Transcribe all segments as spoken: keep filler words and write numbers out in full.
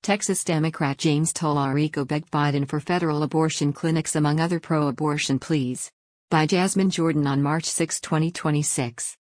Texas Democrat James Tallarico begged Biden for federal abortion clinics among other pro-abortion pleas. By Jasmine Jordan on March sixth, twenty twenty-six.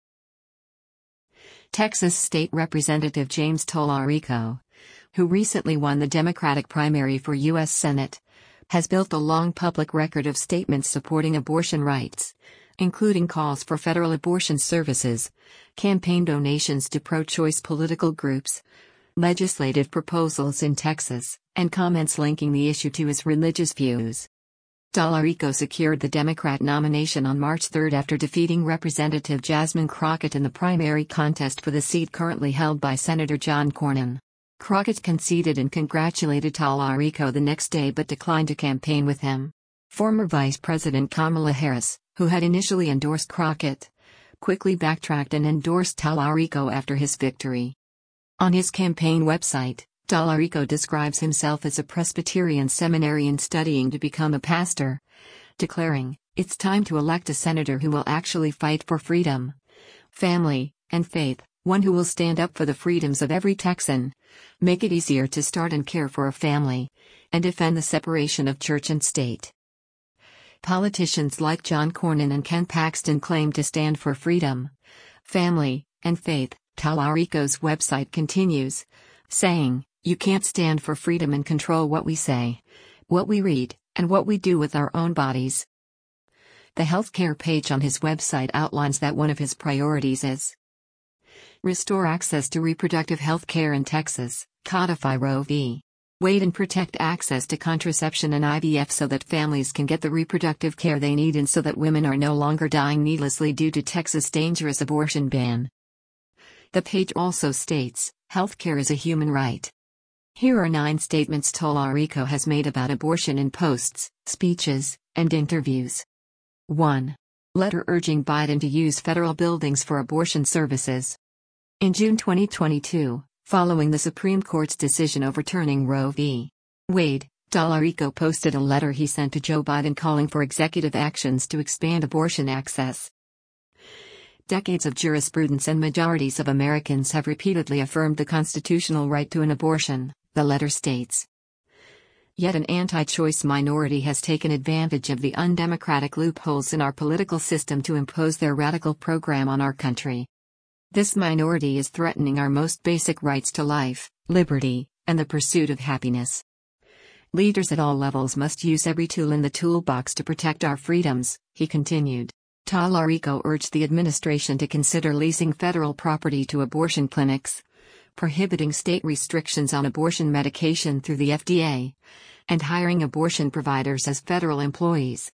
Texas State Representative James Tallarico, who recently won the Democratic primary for U S Senate, has built a long public record of statements supporting abortion rights, including calls for federal abortion services, campaign donations to pro-choice political groups, legislative proposals in Texas, and comments linking the issue to his religious views. Tallarico secured the Democrat nomination on March third after defeating Representative Jasmine Crockett in the primary contest for the seat currently held by Senator John Cornyn. Crockett conceded and congratulated Tallarico the next day but declined to campaign with him. Former Vice President Kamala Harris, who had initially endorsed Crockett, quickly backtracked and endorsed Tallarico after his victory. On his campaign website, Tallarico describes himself as a Presbyterian seminarian studying to become a pastor, declaring, "It's time to elect a senator who will actually fight for freedom, family, and faith, one who will stand up for the freedoms of every Texan, make it easier to start and care for a family, and defend the separation of church and state." Politicians like John Cornyn and Ken Paxton claim to stand for freedom, family, and faith. Tallarico's website continues, saying, "You can't stand for freedom and control what we say, what we read, and what we do with our own bodies." The healthcare page on his website outlines that one of his priorities is restore access to reproductive health care in Texas, codify Roe v. Wade and protect access to contraception and I V F so that families can get the reproductive care they need and so that women are no longer dying needlessly due to Texas' dangerous abortion ban. The page also states, healthcare is a human right. Here are nine statements Tallarico has made about abortion in posts, speeches, and interviews. one. Letter urging Biden to use federal buildings for abortion services. In June twenty twenty-two, following the Supreme Court's decision overturning Roe v. Wade, Tallarico posted a letter he sent to Joe Biden calling for executive actions to expand abortion access. Decades of jurisprudence and majorities of Americans have repeatedly affirmed the constitutional right to an abortion, the letter states. Yet an anti-choice minority has taken advantage of the undemocratic loopholes in our political system to impose their radical program on our country. This minority is threatening our most basic rights to life, liberty, and the pursuit of happiness. Leaders at all levels must use every tool in the toolbox to protect our freedoms, he continued. Tallarico urged the administration to consider leasing federal property to abortion clinics, prohibiting state restrictions on abortion medication through the F D A, and hiring abortion providers as federal employees.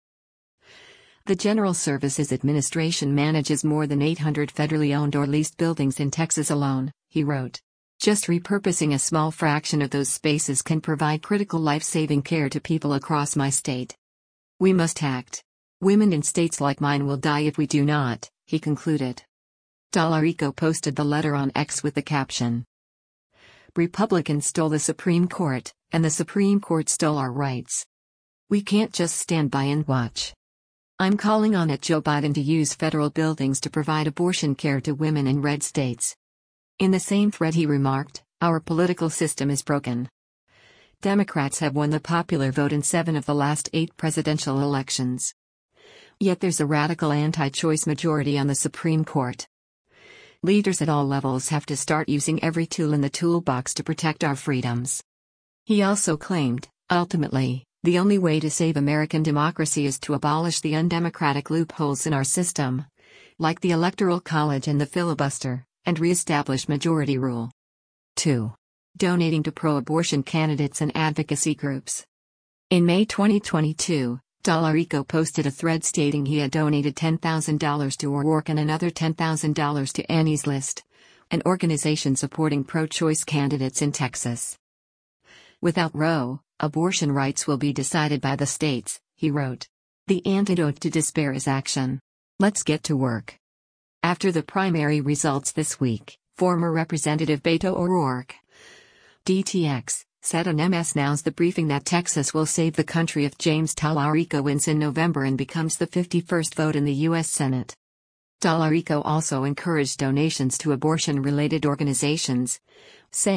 The General Services Administration manages more than eight hundred federally owned or leased buildings in Texas alone, he wrote. Just repurposing a small fraction of those spaces can provide critical life-saving care to people across my state. We must act. Women in states like mine will die if we do not, he concluded. Tallarico posted the letter on X with the caption, "Republicans stole the Supreme Court, and the Supreme Court stole our rights. We can't just stand by and watch. I'm calling on it Joe Biden to use federal buildings to provide abortion care to women in red states." In the same thread he remarked, "Our political system is broken. Democrats have won the popular vote in seven of the last eight presidential elections. Yet there's a radical anti-choice majority on the Supreme Court. Leaders at all levels have to start using every tool in the toolbox to protect our freedoms." He also claimed, ultimately, the only way to save American democracy is to abolish the undemocratic loopholes in our system, like the Electoral College and the filibuster, and re-establish majority rule. two. Donating to pro-abortion candidates and advocacy groups. In May twenty twenty-two, Tallarico posted a thread stating he had donated ten thousand dollars to O'Rourke and another ten thousand dollars to Annie's List, an organization supporting pro-choice candidates in Texas. "Without Roe, abortion rights will be decided by the states," he wrote. "The antidote to despair is action. Let's get to work." After the primary results this week, former Representative Beto O'Rourke, D T X, said on M S Now's The Briefing that Texas will save the country if James Tallarico wins in November and becomes the fifty-first vote in the U S Senate. Tallarico also encouraged donations to abortion-related organizations, saying,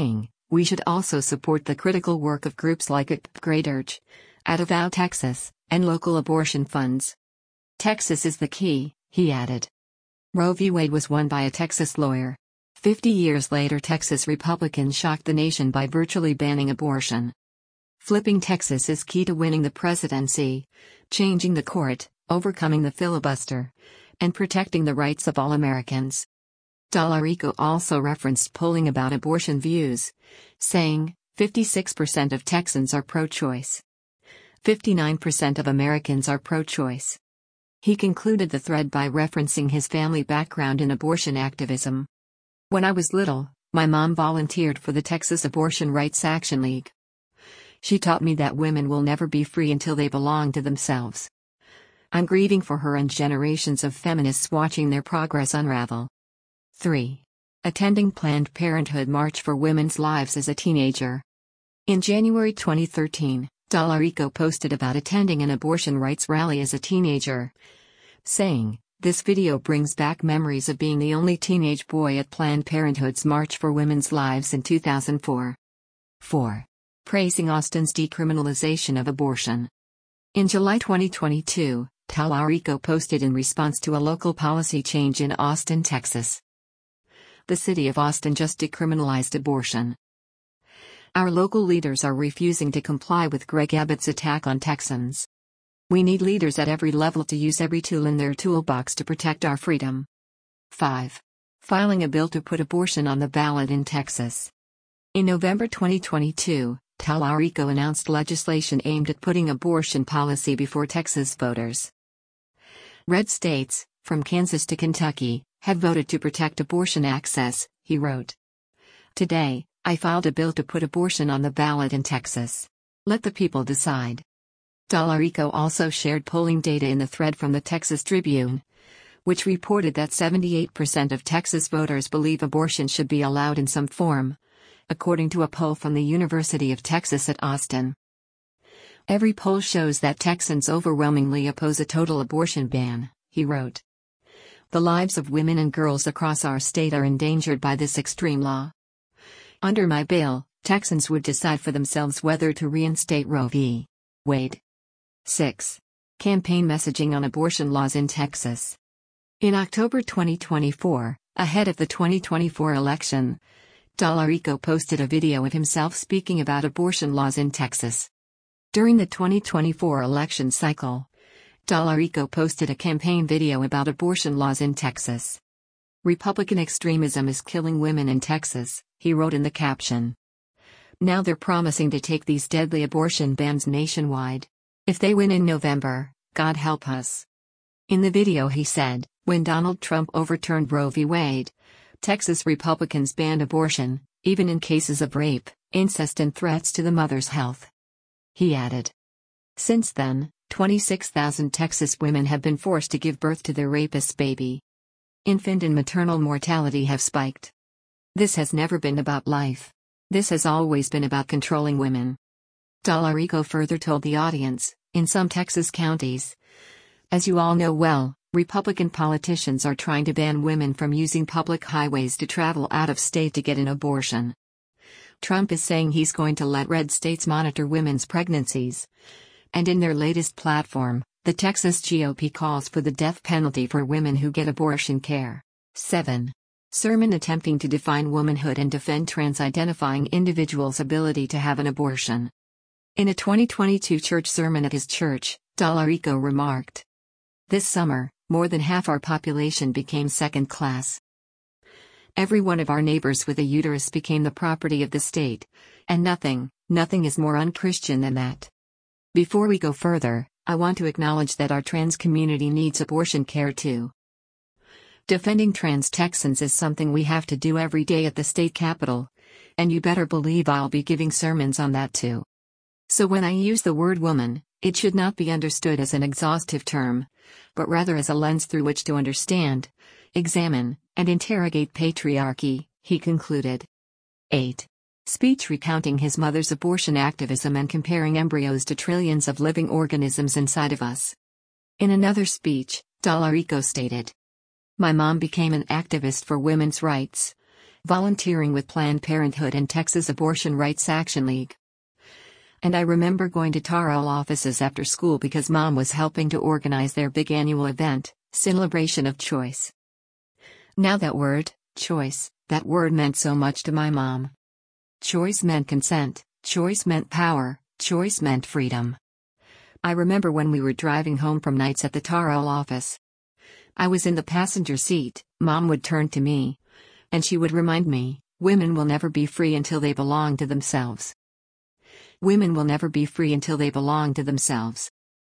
We should also support the critical work of groups like Upgraderge, out of Al, Texas, and local abortion funds. Texas is the key, he added. Roe v. Wade was won by a Texas lawyer. Fifty years later, Texas Republicans shocked the nation by virtually banning abortion. Flipping Texas is key to winning the presidency, changing the court, overcoming the filibuster, and protecting the rights of all Americans. Tallarico also referenced polling about abortion views, saying, fifty-six percent of Texans are pro-choice. fifty-nine percent of Americans are pro-choice. He concluded the thread by referencing his family background in abortion activism. When I was little, my mom volunteered for the Texas Abortion Rights Action League. She taught me that women will never be free until they belong to themselves. I'm grieving for her and generations of feminists watching their progress unravel. three. Attending Planned Parenthood March for Women's Lives as a teenager. In January twenty thirteen, Tallarico posted about attending an abortion rights rally as a teenager, saying, "This video brings back memories of being the only teenage boy at Planned Parenthood's March for Women's Lives in two thousand four. four. Praising Austin's decriminalization of abortion. In July twenty twenty-two, Tallarico posted in response to a local policy change in Austin, Texas. The city of Austin just decriminalized abortion. Our local leaders are refusing to comply with Greg Abbott's attack on Texans. We need leaders at every level to use every tool in their toolbox to protect our freedom." five. Filing a bill to put abortion on the ballot in Texas. In November twenty twenty-two, Tallarico announced legislation aimed at putting abortion policy before Texas voters. Red states, from Kansas to Kentucky, have voted to protect abortion access, he wrote. Today, I filed a bill to put abortion on the ballot in Texas. Let the people decide. Tallarico also shared polling data in the thread from the Texas Tribune, which reported that seventy-eight percent of Texas voters believe abortion should be allowed in some form, according to a poll from the University of Texas at Austin. Every poll shows that Texans overwhelmingly oppose a total abortion ban, he wrote. The lives of women and girls across our state are endangered by this extreme law. Under my bill, Texans would decide for themselves whether to reinstate Roe v. Wade. six. Campaign messaging on abortion laws in Texas. In October twenty twenty-four, ahead of the twenty twenty-four election, Tallarico posted a video of himself speaking about abortion laws in Texas. During the twenty twenty-four election cycle, Tallarico posted a campaign video about abortion laws in Texas. "Republican extremism is killing women in Texas," he wrote in the caption. "Now they're promising to take these deadly abortion bans nationwide. If they win in November, God help us." In the video he said, when Donald Trump overturned Roe v. Wade, Texas Republicans banned abortion, even in cases of rape, incest and threats to the mother's health. He added. Since then, twenty-six thousand Texas women have been forced to give birth to their rapist's baby. Infant and maternal mortality have spiked. This has never been about life. This has always been about controlling women. Tallarico further told the audience, in some Texas counties, as you all know well, Republican politicians are trying to ban women from using public highways to travel out of state to get an abortion. Trump is saying he's going to let red states monitor women's pregnancies. And in their latest platform, the Texas G O P calls for the death penalty for women who get abortion care. seven. Sermon attempting to define womanhood and defend trans-identifying individuals' ability to have an abortion. In a twenty twenty-two church sermon at his church, Tallarico remarked, "This summer, more than half our population became second class. Every one of our neighbors with a uterus became the property of the state, and nothing, nothing is more unchristian than that. Before we go further, I want to acknowledge that our trans community needs abortion care too. Defending trans Texans is something we have to do every day at the state capitol, and you better believe I'll be giving sermons on that too. So when I use the word woman, it should not be understood as an exhaustive term, but rather as a lens through which to understand, examine, and interrogate patriarchy," he concluded. eight. Speech recounting his mother's abortion activism and comparing embryos to trillions of living organisms inside of us. In another speech, Tallarico stated, "My mom became an activist for women's rights. volunteering with Planned Parenthood and Texas Abortion Rights Action League. And I remember going to T A R L offices after school because Mom was helping to organize their big annual event, Celebration of Choice. Now that word, choice, that word meant so much to my mom. Choice meant consent, choice meant power, choice meant freedom. I remember when we were driving home from nights at the T A R L office. I was in the passenger seat, Mom would turn to me. And she would remind me, women will never be free until they belong to themselves. Women will never be free until they belong to themselves.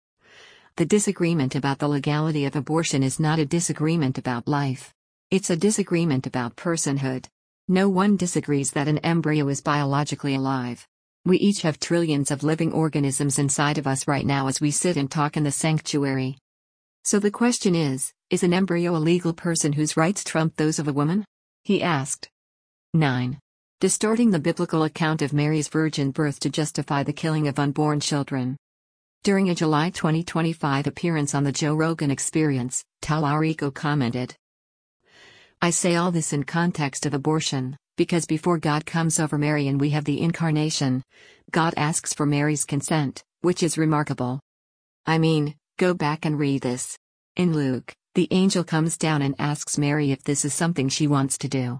The disagreement about the legality of abortion is not a disagreement about life. It's a disagreement about personhood. No one disagrees that an embryo is biologically alive. We each have trillions of living organisms inside of us right now as we sit and talk in the sanctuary. So the question is, is an embryo a legal person whose rights trump those of a woman? He asked. nine. Distorting the biblical account of Mary's virgin birth to justify the killing of unborn children. During a July twenty twenty-five appearance on the Joe Rogan Experience, Tallarico commented, "I say all this in context of abortion, because before God comes over Mary and we have the incarnation, God asks for Mary's consent, which is remarkable. I mean, go back and read this. In Luke, the angel comes down and asks Mary if this is something she wants to do.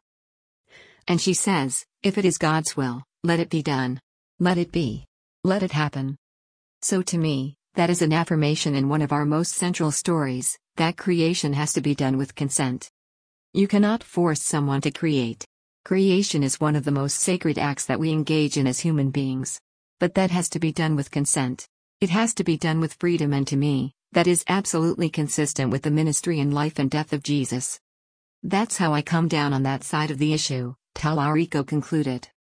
And she says, if it is God's will, let it be done. Let it be. Let it happen. So to me, that is an affirmation in one of our most central stories, that creation has to be done with consent. You cannot force someone to create. Creation is one of the most sacred acts that we engage in as human beings. But that has to be done with consent. It has to be done with freedom, and to me, that is absolutely consistent with the ministry and life and death of Jesus. That's how I come down on that side of the issue," Tallarico concluded.